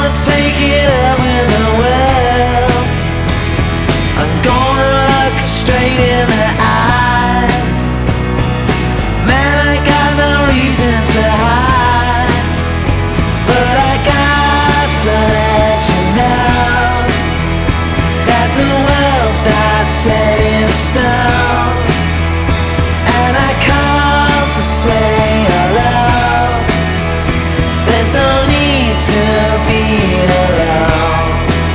gonna take it up with the world. I'm gonna look straight in the eye. Man, I got no reason to hide, but I got to let you know that the world's not set in stone. And I call to say hello. There's no need to be alone.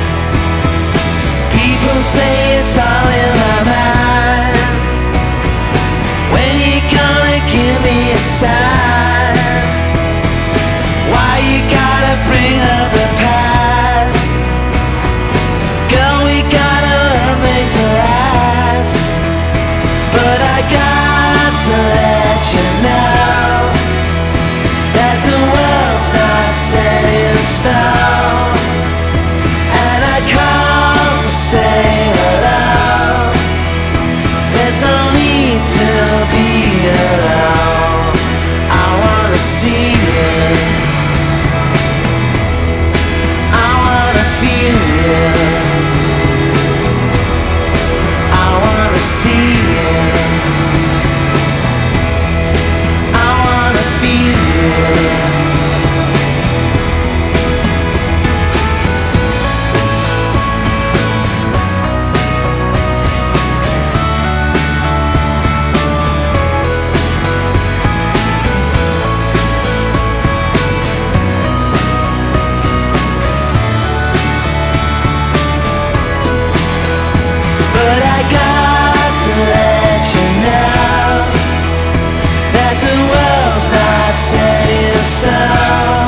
People say it's all in my mind. When you gonna give me a sign? Why you gotta bring up the past? Girl, we gotta love made to last. But I got to let you know that the world's not set in stone. And I call to say hello. There's no need to be alone. I wanna see you. I wanna feel you. I wanna see you. I wanna feel you. But I got to let you know that the world's not set in stone.